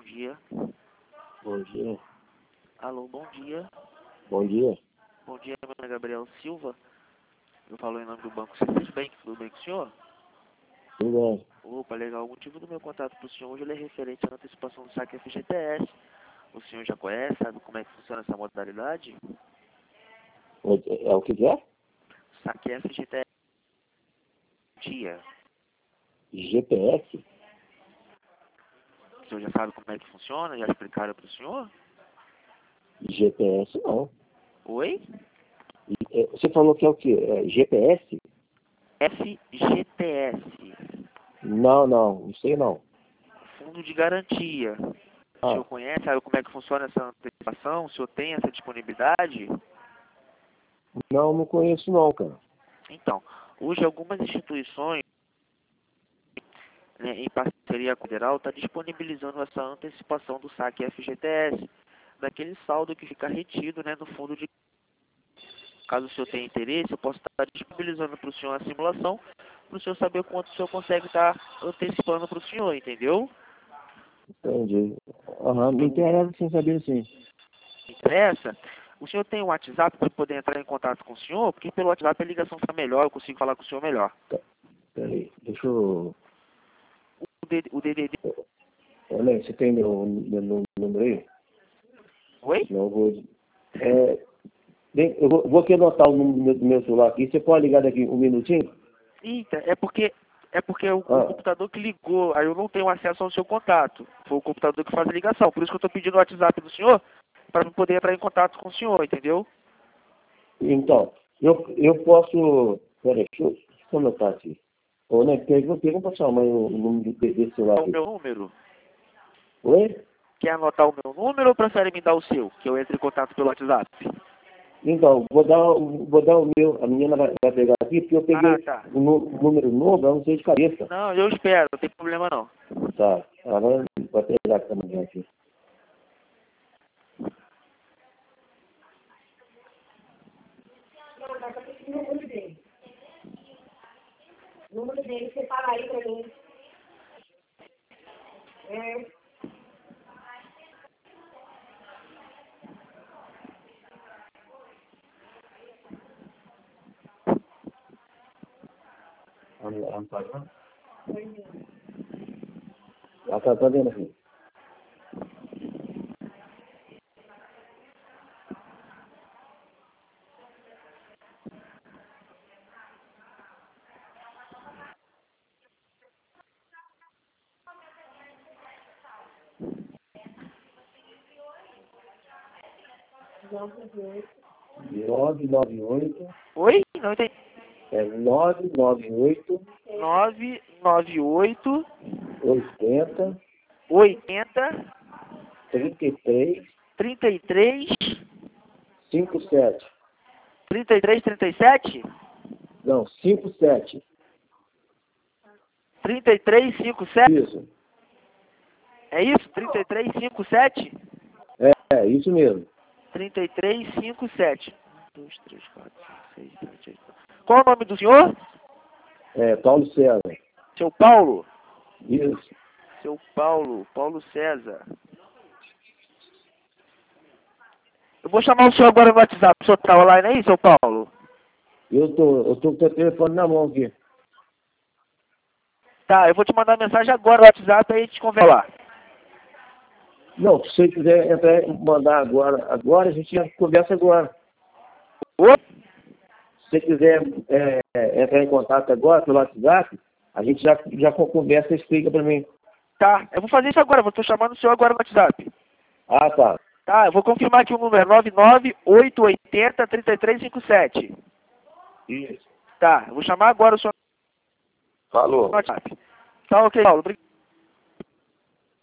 dia. Bom dia. Alô, bom dia. Bom dia. Bom dia, meu nome é Gabriel Silva. Eu falo em nome do Banco Citizens, tudo bem com o senhor? Tudo bem. Opa, legal. O motivo do meu contato para o senhor hoje ele é referente à antecipação do saque FGTS. O senhor já conhece, sabe como é que funciona essa modalidade? É o que é? Saque FGTS. Dia. GPS? O senhor já sabe como é que funciona? Já explicaram para o senhor? GPS não. Oi? Você falou que é o que? GPS? FGTS. Não sei não. Fundo de garantia. O senhor conhece, sabe como é que funciona essa antecipação? O senhor tem essa disponibilidade? Não conheço não, cara. Então, hoje algumas instituições, né, em parceria com a Federal, está disponibilizando essa antecipação do saque FGTS, daquele saldo que fica retido, né, no fundo de... Caso o senhor tenha interesse, eu posso estar disponibilizando para o senhor a simulação, para o senhor saber quanto o senhor consegue estar antecipando para o senhor, entendeu? Entendi. Me interessa sem saber sim. Interessa? O senhor tem um WhatsApp para poder entrar em contato com o senhor? Porque pelo WhatsApp a ligação fica melhor, eu consigo falar com o senhor melhor. Peraí, deixa eu... O DDD... Olha aí, você tem meu número aí? Oi? Não, eu vou... eu vou aqui anotar o número do meu celular aqui. Você pode ligar daqui um minutinho? Eita, é porque o computador que ligou, aí eu não tenho acesso ao seu contato. Foi o computador que faz a ligação. Por isso que eu estou pedindo o WhatsApp do senhor, para poder entrar em contato com o senhor, entendeu? Então, eu posso... Peraí, deixa eu anotar aqui. Ô, né, pergunta para sua mãe o número desse celular O aqui. meu número. Oi? Quer anotar o meu número ou prefere me dar o seu, que eu entre em contato pelo WhatsApp? Então, vou dar o meu, a menina vai pegar aqui, porque eu peguei Tá. o número novo, eu não sei de cabeça. Não, eu espero, não tem problema não. Tá, agora vai pegar essa mulher aqui. O número dele, você fala aí pra mim. Ela tá vendo aqui. Nove nove oito. Oi? Não entendi. 998 998 80 80 33 33 57. 33 37 Não, 57. 33 57. Isso. É isso? 33 57? Isso mesmo. 33 57. 1, 2, 3, 4, 5, 6, 7, 8. Qual é o nome do senhor? Paulo César. Seu Paulo? Isso. Seu Paulo, Paulo César. Eu vou chamar o senhor agora no WhatsApp. O senhor tá online aí, seu Paulo? Eu tô com o teu telefone na mão aqui. Tá, eu vou te mandar mensagem agora no WhatsApp, aí a gente conversa lá. Não, se você quiser entrar, mandar agora a gente conversa agora. Oi? Se você quiser entrar em contato agora pelo WhatsApp, a gente já conversa e explica para mim. Tá, eu vou fazer isso agora, eu tô chamando o senhor agora no WhatsApp. Ah, tá. Tá, eu vou confirmar aqui o número, 99880 3357. Isso. Tá, eu vou chamar agora o senhor Falou. no WhatsApp. Tá ok, Paulo, obrigado.